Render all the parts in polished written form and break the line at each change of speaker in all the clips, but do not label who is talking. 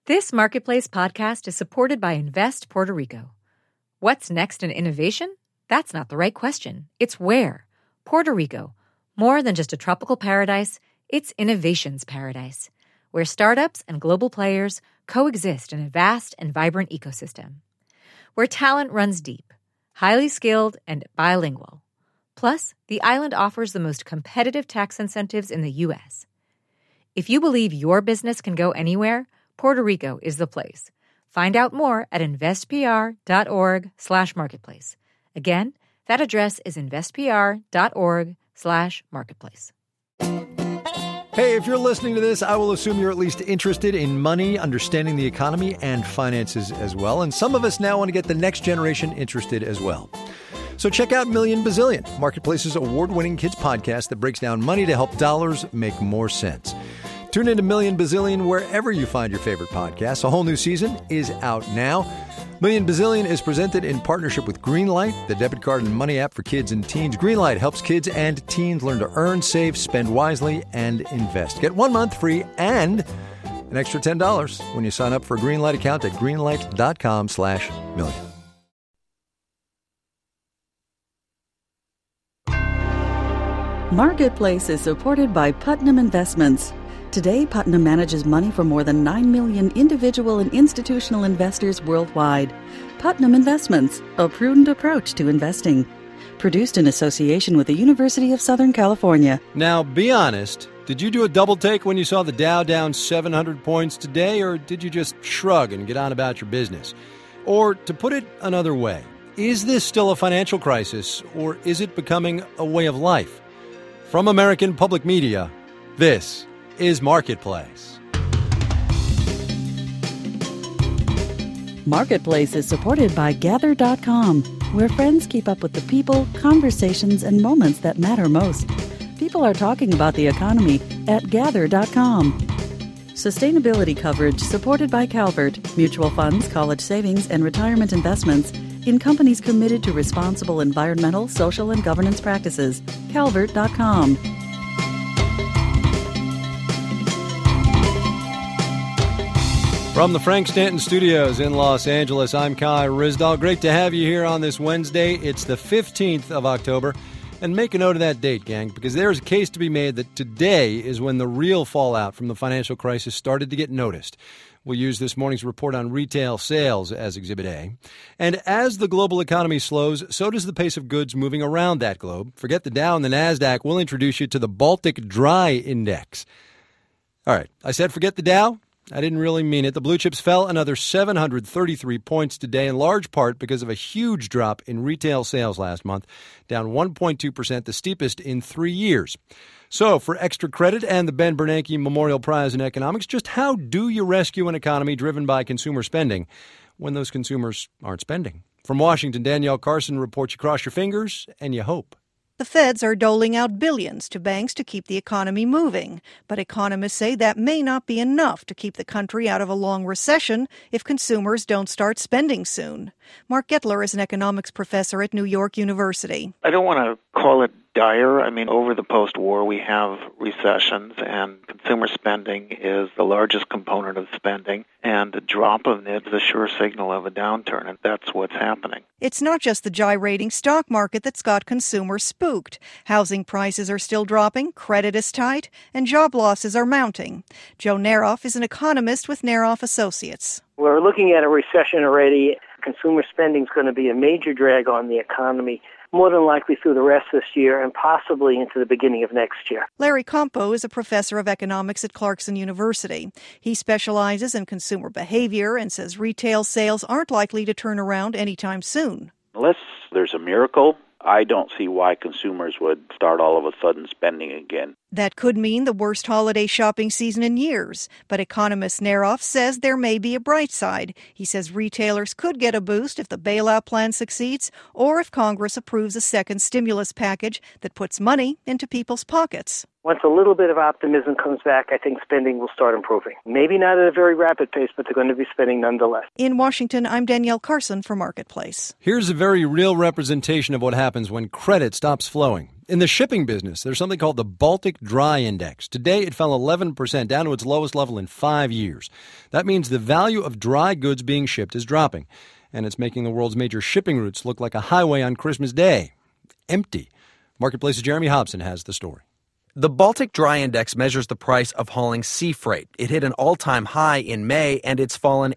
This Marketplace podcast is supported by Invest Puerto Rico. What's next in innovation? That's not the right question. It's where. Puerto Rico. More than just a tropical paradise, it's innovation's paradise, where startups and global players coexist in a vast and vibrant ecosystem. Where talent runs deep, highly skilled, and bilingual. Plus, the island offers the most competitive tax incentives in the U.S. If you believe your business can go anywhere, Puerto Rico is the place. Find out more at investpr.org/marketplace. Again, that address is investpr.org/marketplace.
Hey, if you're listening to this, I will assume you're at least interested in money, understanding the economy, and finances as well. And some of us now want to get the next generation interested as well. So check out Million Bazillion, Marketplace's award-winning kids podcast that breaks down money to help dollars make more sense. Tune into Million Bazillion wherever you find your favorite podcasts. A whole new season is out now. Million Bazillion is presented in partnership with Greenlight, the debit card and money app for kids and teens. Greenlight helps kids and teens learn to earn, save, spend wisely, and invest. Get 1 month free and an extra $10 when you sign up for a Greenlight account at greenlight.com/million.
Marketplace is supported by Putnam Investments. Today, Putnam manages money for more than 9 million individual and institutional investors worldwide. Putnam Investments, a prudent approach to investing. Produced in association with the University of Southern California.
Now, be honest. Did you do a double take when you saw the Dow down 700 points today, or did you just shrug and get on about your business? Or, to put it another way, is this still a financial crisis, or is it becoming a way of life? From American Public Media, this is Marketplace.
Marketplace is supported by Gather.com, where friends keep up with the people, conversations, and moments that matter most. People are talking about the economy at Gather.com. Sustainability coverage supported by Calvert, mutual funds, college savings, and retirement investments in companies committed to responsible environmental, social, and governance practices. Calvert.com.
From the Frank Stanton Studios in Los Angeles, I'm Kai Ryssdal. Great to have you here on this Wednesday. It's the 15th of October. And make a note of that date, gang, because there's a case to be made that today is when the real fallout from the financial crisis started to get noticed. We'll use this morning's report on retail sales as Exhibit A. And as the global economy slows, so does the pace of goods moving around that globe. Forget the Dow and the NASDAQ. We'll introduce you to the Baltic Dry Index. All right, I said forget the Dow. I didn't really mean it. The blue chips fell another 733 points today, in large part because of a huge drop in retail sales last month, down 1.2%, the steepest in 3 years. So, for extra credit and the Ben Bernanke Memorial Prize in Economics, just how do you rescue an economy driven by consumer spending when those consumers aren't spending? From Washington, Danielle Carson reports you cross your fingers and you hope.
The feds are doling out billions to banks to keep the economy moving, but economists say that may not be enough to keep the country out of a long recession if consumers don't start spending soon. Mark Gettler is an economics professor at New York University.
I don't want to call it dire. I mean, over the post-war, we have recessions, and consumer spending is the largest component of spending, and a drop of it is a sure signal of a downturn, and that's what's happening.
It's not just the gyrating stock market that's got consumers spooked. Housing prices are still dropping, credit is tight, and job losses are mounting. Joe Neroff is an economist with Neroff Associates.
We're looking at a recession already. Consumer spending is going to be a major drag on the economy, more than likely through the rest of this year and possibly into the beginning of next year.
Larry Campo is a professor of economics at Clarkson University. He specializes in consumer behavior and says retail sales aren't likely to turn around anytime soon.
Unless there's a miracle, I don't see why consumers would start all of a sudden spending again.
That could mean the worst holiday shopping season in years. But economist Neroff says there may be a bright side. He says retailers could get a boost if the bailout plan succeeds or if Congress approves a second stimulus package that puts money into people's pockets.
Once a little bit of optimism comes back, I think spending will start improving. Maybe not at a very rapid pace, but they're going to be spending nonetheless.
In Washington, I'm Danielle Carson for Marketplace.
Here's a very real representation of what happens when credit stops flowing. In the shipping business, there's something called the Baltic Dry Index. Today, it fell 11%, down to its lowest level in 5 years. That means the value of dry goods being shipped is dropping, and it's making the world's major shipping routes look like a highway on Christmas Day. Empty. Marketplace's Jeremy Hobson has the story.
The Baltic Dry Index measures the price of hauling sea freight. It hit an all-time high in May, and it's fallen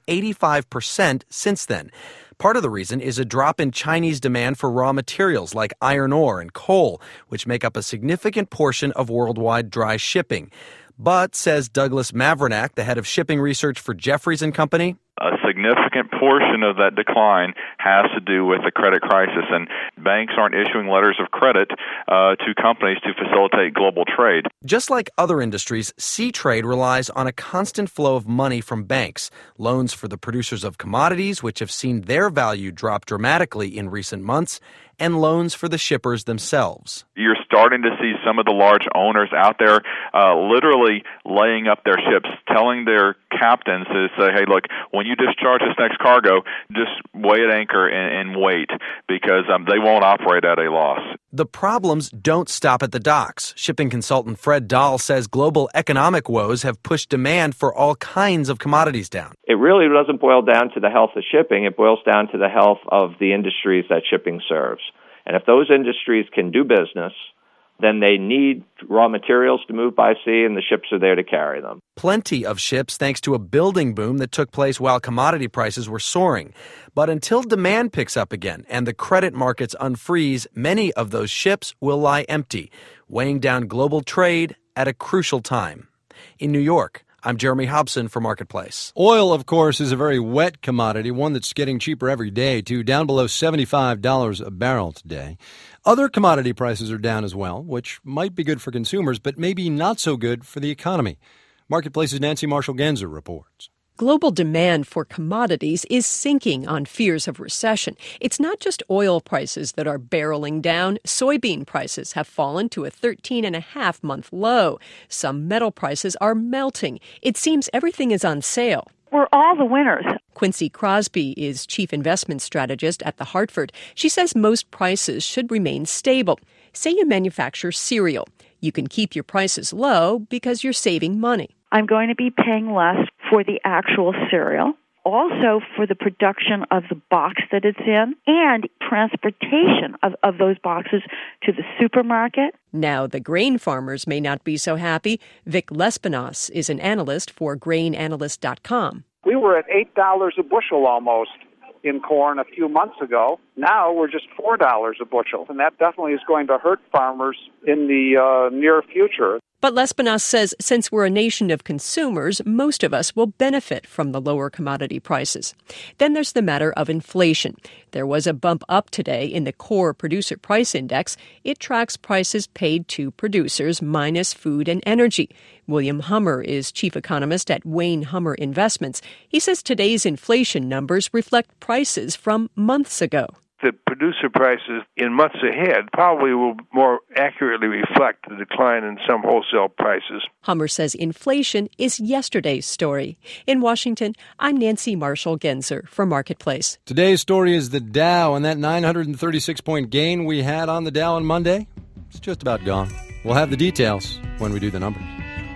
85% since then. Part of the reason is a drop in Chinese demand for raw materials like iron ore and coal, which make up a significant portion of worldwide dry shipping. But, says Douglas Mavrinac, the head of shipping research for Jefferies & Company,
a significant portion of that decline has to do with the credit crisis, and banks aren't issuing letters of credit to companies to facilitate global trade.
Just like other industries, sea trade relies on a constant flow of money from banks, loans for the producers of commodities, which have seen their value drop dramatically in recent months, and loans for the shippers themselves.
You're starting to see some of the large owners out there literally laying up their ships, telling their captains to say, hey, look, when you discharge this next cargo, just weigh at anchor and wait, because they won't operate at a loss.
The problems don't stop at the docks. Shipping consultant Fred Dahl says global economic woes have pushed demand for all kinds of commodities down.
It really doesn't boil down to the health of shipping. It boils down to the health of the industries that shipping serves. And if those industries can do business, then they need raw materials to move by sea, and the ships are there to carry them.
Plenty of ships thanks to a building boom that took place while commodity prices were soaring. But until demand picks up again and the credit markets unfreeze, many of those ships will lie empty, weighing down global trade at a crucial time. In New York, I'm Jeremy Hobson for Marketplace.
Oil, of course, is a very wet commodity, one that's getting cheaper every day, too, down below $75 a barrel today. Other commodity prices are down as well, which might be good for consumers, but maybe not so good for the economy. Marketplace's Nancy Marshall-Genzer reports.
Global demand for commodities is sinking on fears of recession. It's not just oil prices that are barreling down. Soybean prices have fallen to a 13.5-month low. Some metal prices are melting. It seems everything is on sale.
We're all the winners.
Quincy Crosby is chief investment strategist at The Hartford. She says most prices should remain stable. Say you manufacture cereal. You can keep your prices low because you're saving money.
I'm going to be paying less for the actual cereal, also for the production of the box that it's in, and transportation of those boxes to the supermarket.
Now, the grain farmers may not be so happy. Vic Lespinos is an analyst for GrainAnalyst.com.
We were at $8 a bushel almost in corn a few months ago. Now we're just $4 a bushel, and that definitely is going to hurt farmers in the near future.
But Lespinos says since we're a nation of consumers, most of us will benefit from the lower commodity prices. Then there's the matter of inflation. There was a bump up today in the core producer price index. It tracks prices paid to producers minus food and energy. William Hummer is chief economist at Wayne Hummer Investments. He says today's inflation numbers reflect prices from months ago.
The producer prices in months ahead probably will more accurately reflect the decline in some wholesale prices.
Hummer says inflation is yesterday's story. In Washington, I'm Nancy Marshall-Genzer for Marketplace.
Today's story is the Dow, and that 936-point gain we had on the Dow on Monday, it's just about gone. We'll have the details when we do the numbers.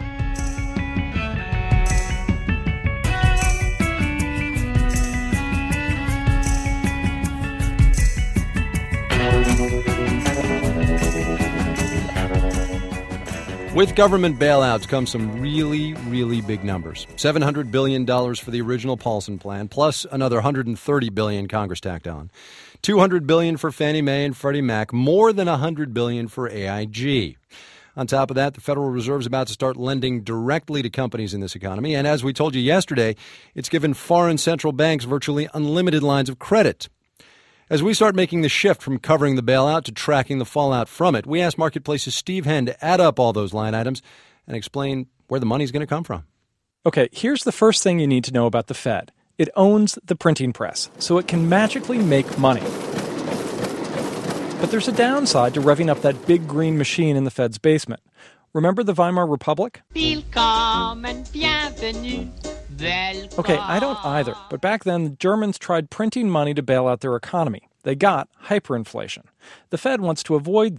With government bailouts come some really, really big numbers. $700 billion for the original Paulson plan, plus another $130 billion Congress tacked on. $200 billion for Fannie Mae and Freddie Mac, more than $100 billion for AIG. On top of that, the Federal Reserve is about to start lending directly to companies in this economy. And as we told you yesterday, it's given foreign central banks virtually unlimited lines of credit. As we start making the shift from covering the bailout to tracking the fallout from it, we asked Marketplace's Steve Henn to add up all those line items and explain where the money's going to come from.
Okay, here's the first thing you need to know about the Fed. It owns the printing press, so it can magically make money. But there's a downside to revving up that big green machine in the Fed's basement. Remember the Weimar Republic? Okay, I don't either, but back then the Germans tried printing money to bail out their economy. They got hyperinflation. The Fed wants to avoid that.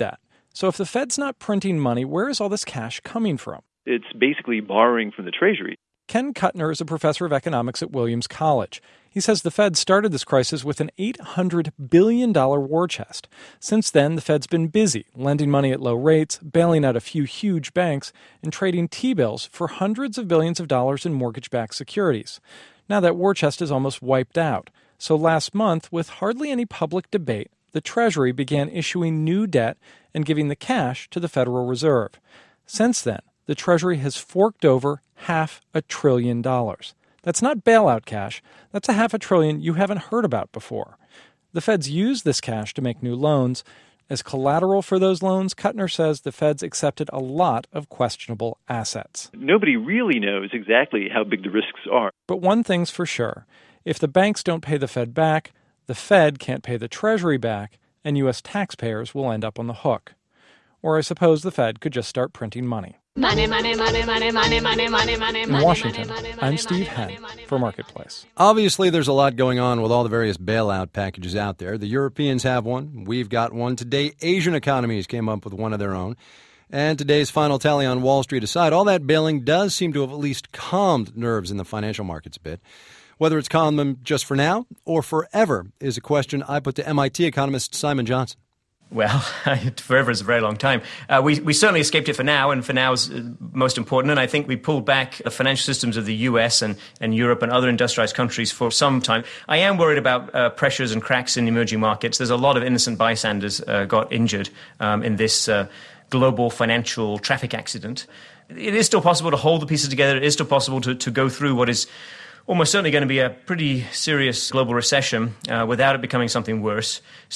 So if the Fed's not printing money, where is all this cash coming from?
It's basically borrowing from the Treasury.
Ken Kuttner is a professor of economics at Williams College. He says the Fed started this crisis with an $800 billion war chest. Since then, the Fed's been busy, lending money at low rates, bailing out a few huge banks, and trading T-bills for hundreds of billions of dollars in mortgage-backed securities. Now that war chest is almost wiped out. So last month, with hardly any public debate, the Treasury began issuing new debt and giving the cash to the Federal Reserve. Since then, the Treasury has forked over $500 billion. That's not bailout cash. That's a $500 billion you haven't heard about before. The Fed's used this cash to make new loans. As collateral for those loans, Kuttner says the Fed's accepted a lot of questionable assets.
Nobody really knows exactly how big the risks are.
But one thing's for sure. If the banks don't pay the Fed back, the Fed can't pay the Treasury back, and U.S. taxpayers will end up on the hook. Or I suppose the Fed could just start printing money.
Money, money, money, money, money, money, money, money.
In Washington, I'm Steve Henn for Marketplace.
Obviously, there's a lot going on with all the various bailout packages out there. The Europeans have one. We've got one. Today, Asian economies came up with one of their own. And today's final tally on Wall Street aside, all that bailing does seem to have at least calmed nerves in the financial markets a bit. Whether it's calmed them just for now or forever is a question I put to MIT economist Simon Johnson.
Well, forever is a very long time. We certainly escaped it for now, and for now is most important. And I think we pulled back the financial systems of the U.S. and Europe and other industrialized countries for some time. I am worried about pressures and cracks in emerging markets. There's a lot of innocent bystanders got injured in this global financial traffic accident. It is still possible to hold the pieces together. It is still possible to go through what is almost certainly going to be a pretty serious global recession without it becoming something worse.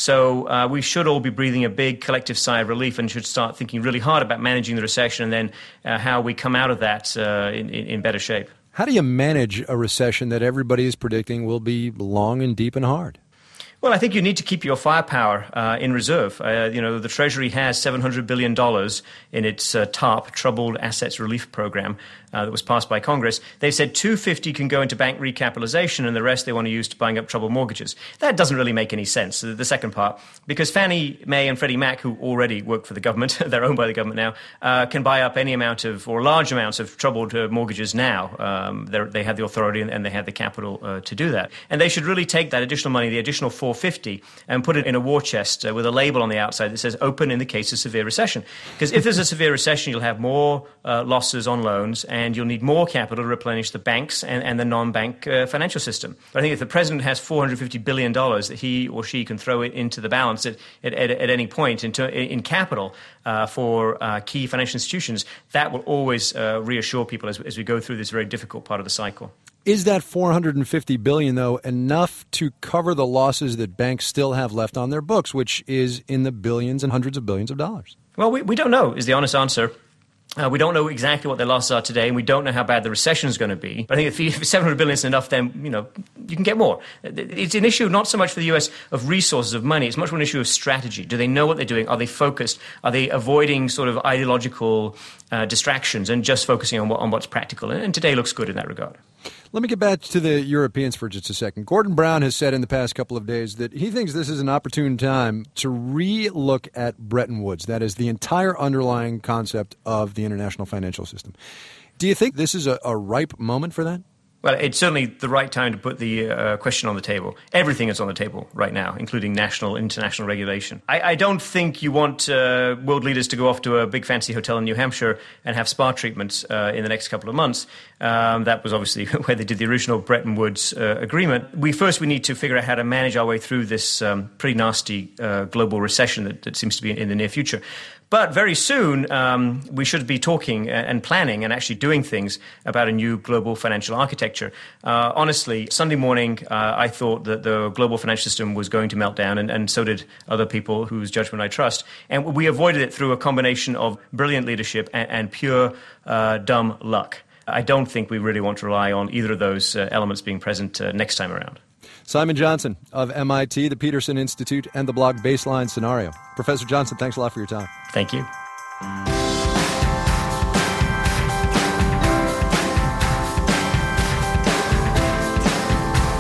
So we should all be breathing a big collective sigh of relief and should start thinking really hard about managing the recession and then how we come out of that in better shape.
How do you manage a recession that everybody is predicting will be long and deep and hard?
Well, I think you need to keep your firepower in reserve. The Treasury has $700 billion in its TARP, Troubled Assets Relief Program, that was passed by Congress. They've said $250 can go into bank recapitalization and the rest they want to use to buying up troubled mortgages. That doesn't really make any sense, the second part, because Fannie Mae and Freddie Mac, who already work for the government, they're owned by the government now, can buy up any amount of, or large amounts of troubled mortgages now. They have the authority and they have the capital to do that. And they should really take that additional money, the additional $450, and put it in a war chest with a label on the outside that says open in the case of severe recession. Because if there's a severe recession, you'll have more losses on loans and you'll need more capital to replenish the banks and the non-bank financial system. But I think if the president has $450 billion that he or she can throw it into the balance at any point in capital for key financial institutions, that will always reassure people as we go through this very difficult part of the cycle.
Is that $450 billion, though, enough to cover the losses that banks still have left on their books, which is in the billions and hundreds of billions of dollars?
Well, we don't know is the honest answer. We don't know exactly what their losses are today, and we don't know how bad the recession is going to be. But I think if $700 billion is enough, then you can get more. It's an issue not so much for the U.S. of resources, of money. It's much more an issue of strategy. Do they know what they're doing? Are they focused? Are they avoiding sort of ideological distractions and just focusing on what's practical? And today looks good in that regard.
Let me get back to the Europeans for just a second. Gordon Brown has said in the past couple of days that he thinks this is an opportune time to re-look at Bretton Woods. That is the entire underlying concept of the international financial system. Do you think this is a ripe moment for that?
Well, it's certainly the right time to put the question on the table. Everything is on the table right now, including national, international regulation. I don't think you want world leaders to go off to a big fancy hotel in New Hampshire and have spa treatments in the next couple of months. That was obviously where they did the original Bretton Woods agreement. We need to figure out how to manage our way through this pretty nasty global recession that seems to be in the near future. But very soon, we should be talking and planning and actually doing things about a new global financial architecture. Honestly, Sunday morning, I thought that the global financial system was going to melt down, and so did other people whose judgment I trust. And we avoided it through a combination of brilliant leadership and pure dumb luck. I don't think we really want to rely on either of those elements being present next time around.
Simon Johnson of MIT, the Peterson Institute, and the blog Baseline Scenario. Professor Johnson, thanks a lot for your time.
Thank you.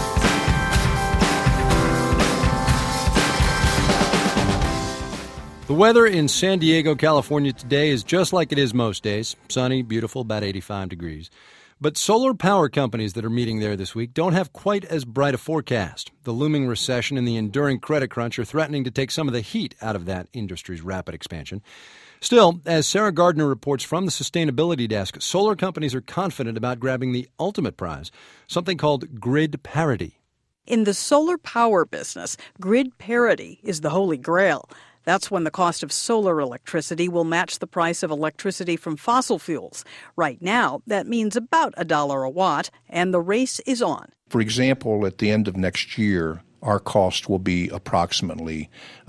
The weather in San Diego, California today is just like it is most days. Sunny, beautiful, about 85 degrees. But solar power companies that are meeting there this week don't have quite as bright a forecast. The looming recession and the enduring credit crunch are threatening to take some of the heat out of that industry's rapid expansion. Still, as Sarah Gardner reports from the Sustainability Desk, solar companies are confident about grabbing the ultimate prize, something called grid parity.
In the solar power business, grid parity is the holy grail. That's when the cost of solar electricity will match the price of electricity from fossil fuels. Right now, that means about $1 a watt, and the race is on.
For example, at the end of next year, our cost will be approximately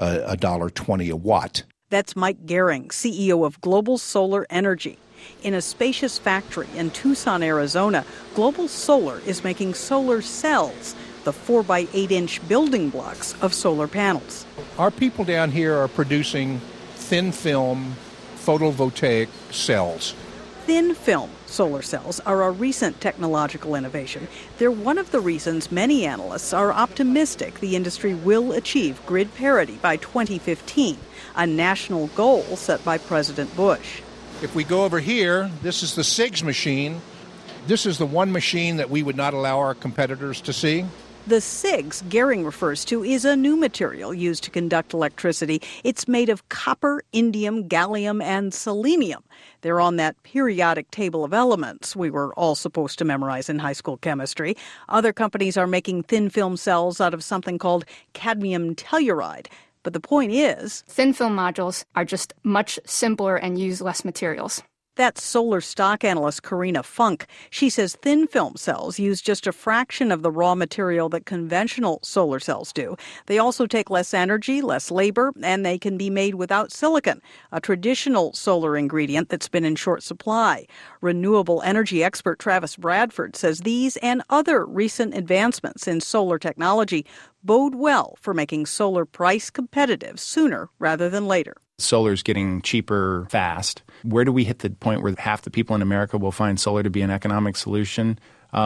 $1.20 a watt.
That's Mike Gehring, CEO of Global Solar Energy. In a spacious factory in Tucson, Arizona, Global Solar is making solar cells, the 4x8-inch building blocks of solar panels.
Our people down here are producing thin film photovoltaic cells.
Thin film solar cells are a recent technological innovation. They're one of the reasons many analysts are optimistic the industry will achieve grid parity by 2015, a national goal set by President Bush.
If we go over here, this is the CIGS machine. This is the one machine that we would not allow our competitors to see.
The CIGS Gehring refers to is a new material used to conduct electricity. It's made of copper, indium, gallium, and selenium. They're on that periodic table of elements we were all supposed to memorize in high school chemistry. Other companies are making thin film cells out of something called cadmium telluride. But the point is,
thin film modules are just much simpler and use less materials.
That's solar stock analyst Karina Funk. She says thin film cells use just a fraction of the raw material that conventional solar cells do. They also take less energy, less labor, and they can be made without silicon, a traditional solar ingredient that's been in short supply. Renewable energy expert Travis Bradford says these and other recent advancements in solar technology bode well for making solar price competitive sooner rather than later.
Solar's getting cheaper fast. Where do we hit the point where half the people in America will find solar to be an economic solution?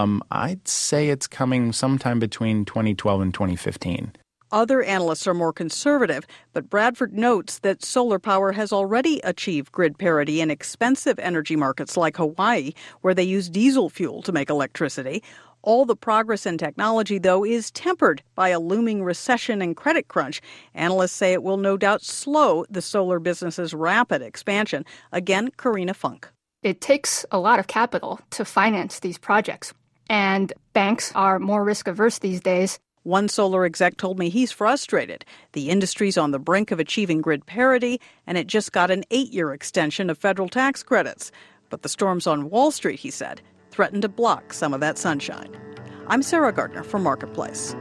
I'd say it's coming sometime between 2012 and 2015.
Other analysts are more conservative, but Bradford notes that solar power has already achieved grid parity in expensive energy markets like Hawaii, where they use diesel fuel to make electricity. All the progress in technology, though, is tempered by a looming recession and credit crunch. Analysts say it will no doubt slow the solar business's rapid expansion. Again, Karina Funk.
It takes a lot of capital to finance these projects, and banks are more risk-averse these days.
One solar exec told me he's frustrated. The industry's on the brink of achieving grid parity, and it just got an 8-year extension of federal tax credits. But the storms on Wall Street, he said, threaten to block some of that sunshine. I'm Sarah Gardner for Marketplace.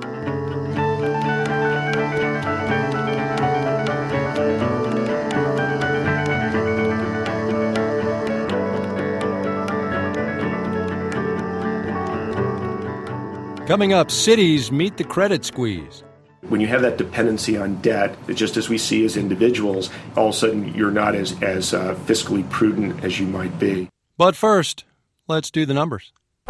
Coming up, cities meet the credit squeeze.
When you have that dependency on debt, just as we see as individuals, all of a sudden you're not as fiscally prudent as you might be.
But first, let's do the numbers.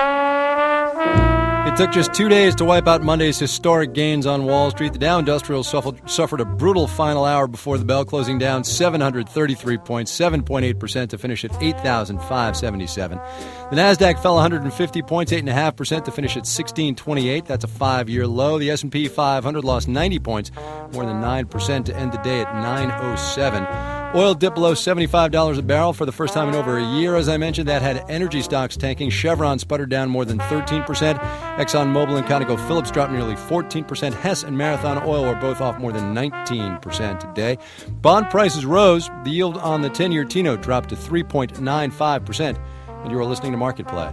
It took just 2 days to wipe out Monday's historic gains on Wall Street. The Dow Industrial suffered a brutal final hour before the bell, closing down 733 points, 7.8% to finish at 8,577. The Nasdaq fell 150 points, 8.5% to finish at 1628. That's a 5-year low. The S&P 500 lost 90 points, more than 9% to end the day at 907. Oil dipped below $75 a barrel for the first time in over a year. As I mentioned, that had energy stocks tanking. Chevron sputtered down more than 13%. ExxonMobil and ConocoPhillips dropped nearly 14%. Hess and Marathon Oil were both off more than 19% today. Bond prices rose. The yield on the 10-year T-note dropped to 3.95%. And you are listening to Marketplace.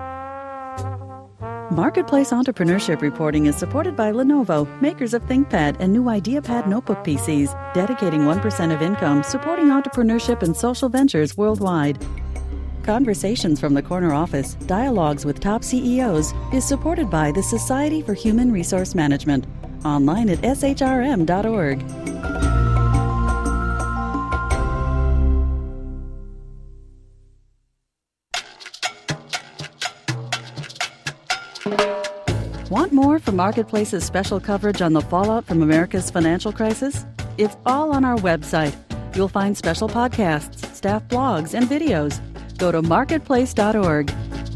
Marketplace Entrepreneurship Reporting is supported by Lenovo, makers of ThinkPad and new IdeaPad notebook PCs, dedicating 1% of income, supporting entrepreneurship and social ventures worldwide. Conversations from the Corner Office, Dialogues with Top CEOs, is supported by the Society for Human Resource Management, online at shrm.org. Want more from Marketplace's special coverage on the fallout from America's financial crisis? It's all on our website. You'll find special podcasts, staff blogs, and videos. Go to marketplace.org.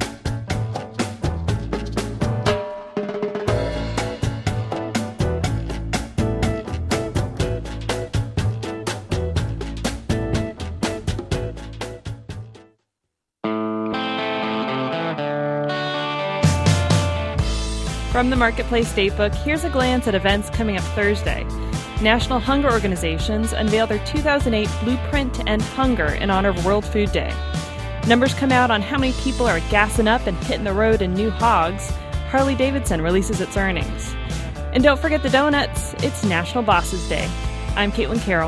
From the Marketplace Datebook, here's a glance at events coming up Thursday. National Hunger Organizations unveil their 2008 Blueprint to End Hunger in honor of World Food Day. Numbers come out on how many people are gassing up and hitting the road in new hogs. Harley-Davidson releases its earnings. And don't forget the donuts. It's National Bosses Day. I'm Caitlin Carroll.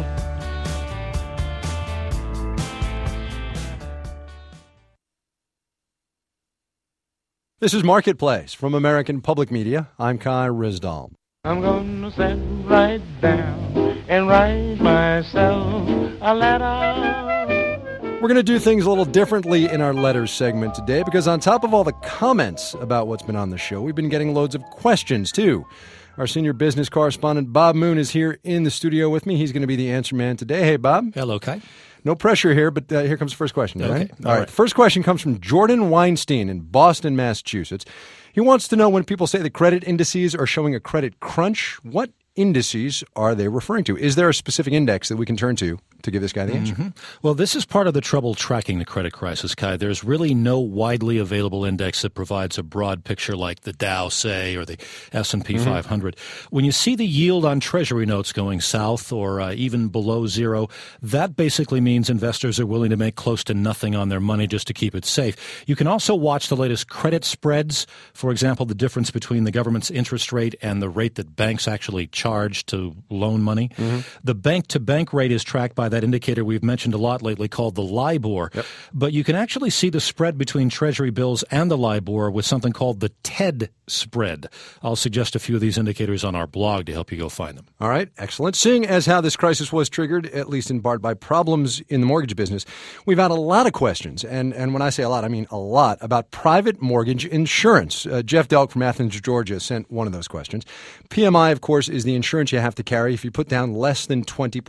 This is Marketplace from American Public Media. I'm Kai Ryssdal.
I'm gonna sit right down and write myself a letter.
We're going to do things a little differently in our letters segment today because on top of all the comments about what's been on the show, we've been getting loads of questions too. Our senior business correspondent, Bob Moon, is here in the studio with me. He's going to be the answer man today. Hey, Bob.
Hello, Kai.
No pressure here, but here comes the first question.
Okay.
Right? All right. First question comes from Jordan Weinstein in Boston, Massachusetts. He wants to know when people say the credit indices are showing a credit crunch, what indices are they referring to? Is there a specific index that we can turn to give this guy the answer?
Mm-hmm. Well, this is part of the trouble tracking the credit crisis, Kai. There's really no widely available index that provides a broad picture like the Dow, say, or the S&P 500. When you see the yield on Treasury notes going south or even below zero, that basically means investors are willing to make close to nothing on their money just to keep it safe. You can also watch the latest credit spreads. For example, the difference between the government's interest rate and the rate that banks actually charge to loan money. The bank-to-bank rate is tracked by that indicator we've mentioned a lot lately called the LIBOR. But you can actually see the spread between Treasury bills and the LIBOR with something called the TED spread. I'll suggest a few of these indicators on our blog to help you go find them.
All right, excellent. Seeing as how this crisis was triggered, at least in part by problems in the mortgage business, we've had a lot of questions, and when I say a lot, I mean a lot, about private mortgage insurance. Jeff Delk from Athens, Georgia, sent one of those questions. PMI, of course, is the insurance you have to carry if you put down less than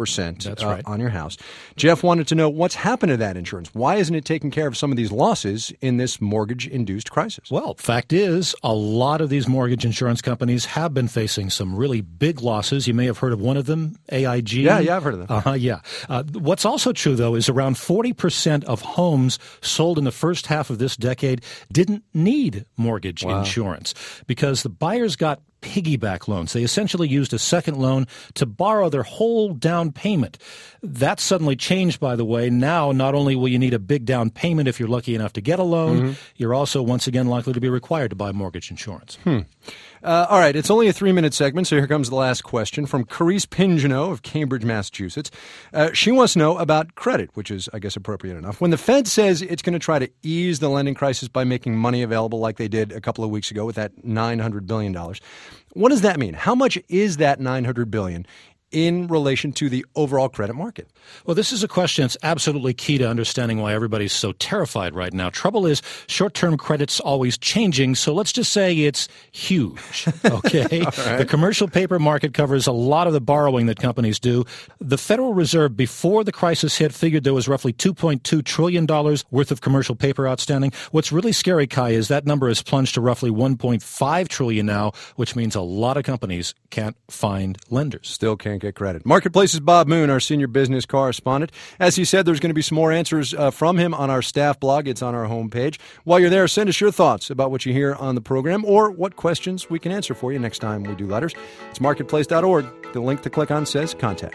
20% on your house. Jeff wanted to know what's happened to that insurance. Why isn't it taking care of some of these losses in this mortgage-induced crisis?
Well, fact is, a lot of these mortgage insurance companies have been facing some really big losses. You may have heard of one of them, AIG.
Yeah, I've heard of them.
What's also true, though, is around 40% of homes sold in the first half of this decade didn't need mortgage insurance because the buyers got piggyback loans. They essentially used a second loan to borrow their whole down payment. That suddenly changed, by the way. Now, not only will you need a big down payment if you're lucky enough to get a loan, you're also once again likely to be required to buy mortgage insurance.
All right, it's only a 3-minute segment, so here comes the last question from Carice Pingeno of Cambridge, Massachusetts. She wants to know about credit, which is, I guess, appropriate enough. When the Fed says it's going to try to ease the lending crisis by making money available like they did a couple of weeks ago with that $900 billion, what does that mean? How much is that $900 billion in relation to the overall credit market?
Well, this is a question that's absolutely key to understanding why everybody's so terrified right now. Trouble is, short-term credit's always changing, so let's just say it's huge, okay? The commercial paper market covers a lot of the borrowing that companies do. The Federal Reserve, before the crisis hit, figured there was roughly $2.2 trillion worth of commercial paper outstanding. What's really scary, Kai, is that number has plunged to roughly $1.5 trillion now, which means a lot of companies can't find lenders.
Still can't get credit. Marketplace's Bob Moon, our senior business correspondent. As he said, there's going to be some more answers from him on our staff blog. It's on our homepage. While you're there, send us your thoughts about what you hear on the program or what questions we can answer for you next time we do letters. It's marketplace.org. The link to click on says contact.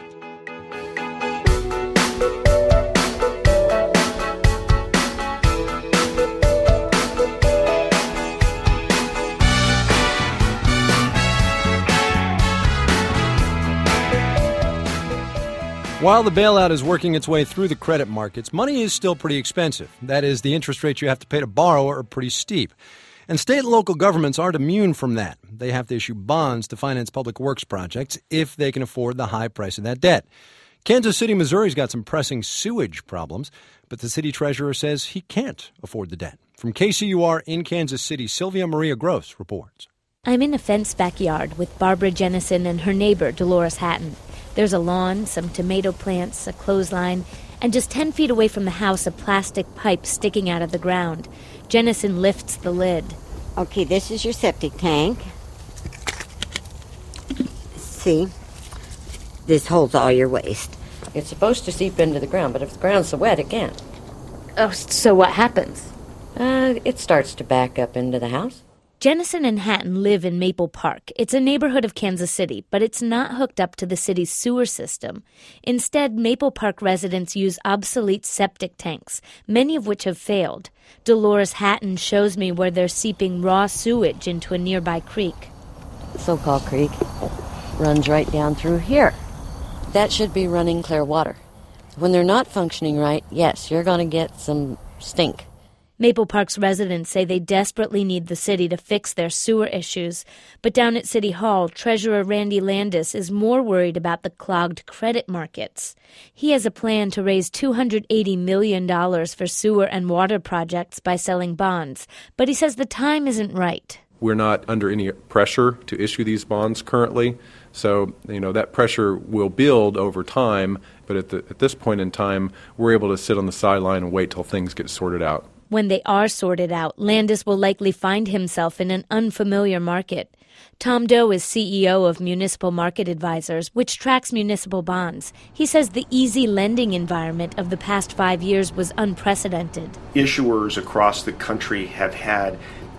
While the bailout is working its way through the credit markets, money is still pretty expensive. That is, the interest rates you have to pay to borrow are pretty steep. And state and local governments aren't immune from that. They have to issue bonds to finance public works projects if they can afford the high price of that debt. Kansas City, Missouri's got some pressing sewage problems, but the city treasurer says he can't afford the debt. From KCUR in Kansas City, Sylvia Maria Gross reports.
I'm in a fenced backyard with Barbara Jennison and her neighbor, Dolores Hatton.
There's a lawn, some tomato plants, a clothesline, and just 10 feet away from the house, a plastic pipe sticking out of the ground. Jennison lifts the lid.
Okay, this is your septic tank. See, this holds all your waste.
It's supposed to seep into the ground, but if the ground's so wet, it can't.
Oh, so what happens?
It starts to back up into the house.
Jennison and Hatton live in Maple Park. It's a neighborhood of Kansas City, but it's not hooked up to the city's sewer system. Instead, Maple Park residents use obsolete septic tanks, many of which have failed. Dolores Hatton shows me where they're seeping raw sewage into a nearby creek.
The so-called creek runs right down through here. That should be running clear water. When they're not functioning right, yes, you're going to get some stink.
Maple Park's residents say they desperately need the city to fix their sewer issues. But down at City Hall, Treasurer Randy Landis is more worried about the clogged credit markets. He has a plan to raise $280 million for sewer and water projects by selling bonds. But he says the time isn't right.
We're not under any pressure to issue these bonds currently. So, that pressure will build over time. But at this point in time, we're able to sit on the sideline and wait till things get sorted out.
When they are sorted out, Landis will likely find himself in an unfamiliar market. Tom Doe is CEO of Municipal Market Advisors, which tracks municipal bonds. He says the easy lending environment of the past 5 years was unprecedented.
Issuers across the country have had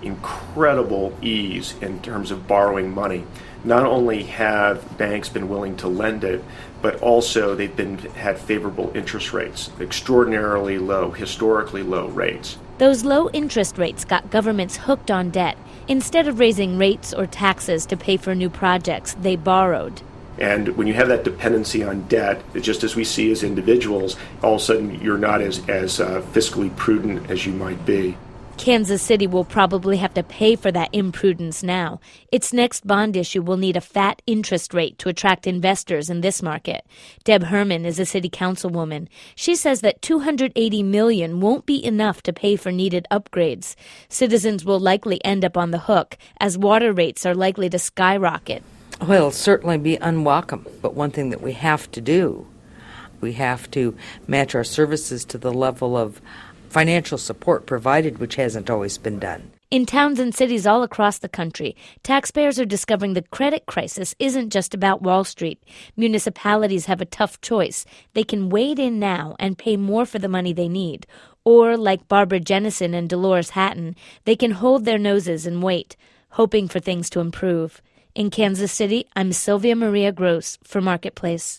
incredible ease in terms of borrowing money. Not only have banks been willing to lend it, but also they've had favorable interest rates, extraordinarily low, historically low rates.
Those low interest rates got governments hooked on debt. Instead of raising rates or taxes to pay for new projects, they borrowed.
And when you have that dependency on debt, just as we see as individuals, all of a sudden you're not as fiscally prudent as you might be.
Kansas City will probably have to pay for that imprudence now. Its next bond issue will need a fat interest rate to attract investors in this market. Deb Herman is a city councilwoman. She says that $280 million won't be enough to pay for needed upgrades. Citizens will likely end up on the hook, as water rates are likely to skyrocket.
Well, it'll certainly be unwelcome, but one thing that we have to do, we have to match our services to the level of financial support provided, which hasn't always been done.
In towns and cities all across the country, taxpayers are discovering the credit crisis isn't just about Wall Street. Municipalities have a tough choice. They can wade in now and pay more for the money they need. Or, like Barbara Jennison and Dolores Hatton, they can hold their noses and wait, hoping for things to improve. In Kansas City, I'm Sylvia Maria Gross for Marketplace.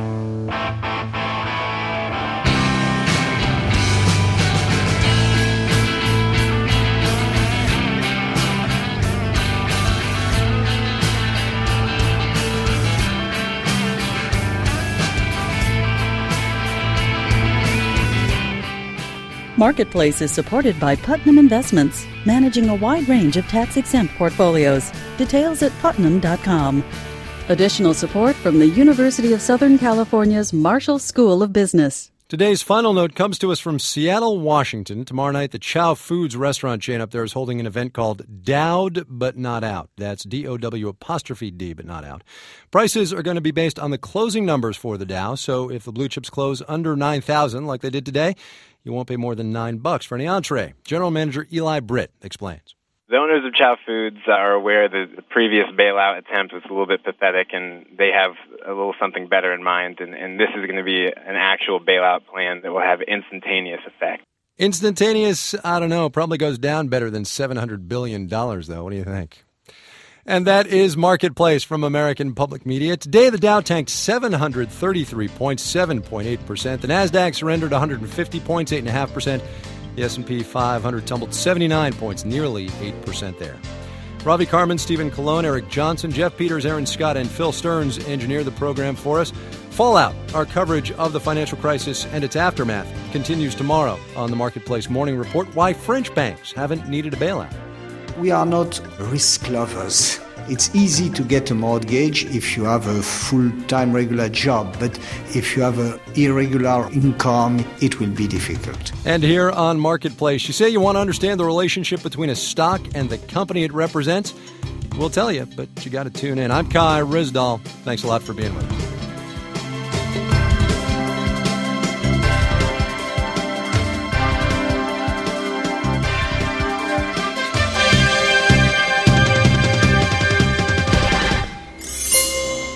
Marketplace is supported by Putnam Investments, managing a wide range of tax-exempt portfolios. Details at putnam.com. Additional support from the University of Southern California's Marshall School of Business.
Today's final note comes to us from Seattle, Washington. Tomorrow night, the Chow Foods restaurant chain up there is holding an event called Dowd But Not Out. That's D-O-W''D, but not out. Prices are going to be based on the closing numbers for the Dow, so if the blue chips close under $9,000 like they did today, you won't pay more than $9 for any entree. General Manager Eli Britt explains.
The owners of Chow Foods are aware that the previous bailout attempt was a little bit pathetic, and they have a little something better in mind. And this is going to be an actual bailout plan that will have instantaneous effect.
Instantaneous, I don't know, probably goes down better than $700 billion, though. What do you think? And that is Marketplace from American Public Media. Today, the Dow tanked 733 points, 7.8%. The NASDAQ surrendered 150 points, 8.5%. The S&P 500 tumbled 79 points, nearly 8% there. Ravi Carmen, Stephen Colon, Eric Johnson, Jeff Peters, Aaron Scott, and Phil Stearns engineered the program for us. Fallout, our coverage of the financial crisis and its aftermath, continues tomorrow on the Marketplace Morning Report. Why French banks haven't needed a bailout.
We are not risk lovers. It's easy to get a mortgage if you have a full-time regular job, but if you have an irregular income, it will be difficult.
And here on Marketplace, you say you want to understand the relationship between a stock and the company it represents? We'll tell you, but you got to tune in. I'm Kai Ryssdal. Thanks a lot for being with us.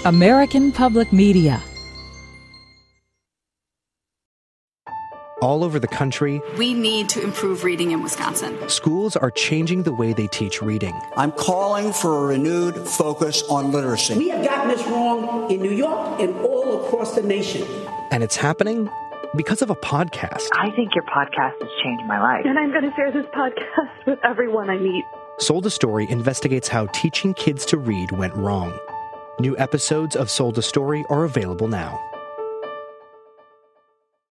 American Public Media.
All over the country,
we need to improve reading in Wisconsin.
Schools are changing the way they teach reading.
I'm calling for a renewed focus on literacy.
We have gotten this wrong in New York and all across the nation.
And it's happening because of a podcast.
I think your podcast has changed my life.
And I'm going to share this podcast with everyone I meet.
Sold a Story investigates how teaching kids to read went wrong. New episodes of Sold a Story are available now.